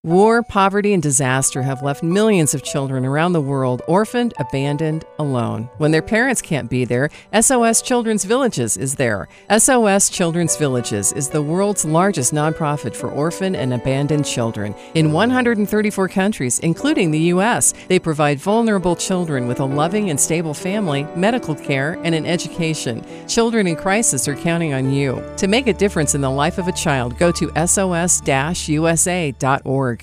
War, poverty, and disaster have left millions of children around the world orphaned, abandoned, alone. When their parents can't be there, SOS Children's Villages is there. SOS Children's Villages is the world's largest nonprofit for orphan and abandoned children. In 134 countries, including the U.S., they provide vulnerable children with a loving and stable family, medical care, and an education. Children in crisis are counting on you. To make a difference in the life of a child, go to sos-usa.org.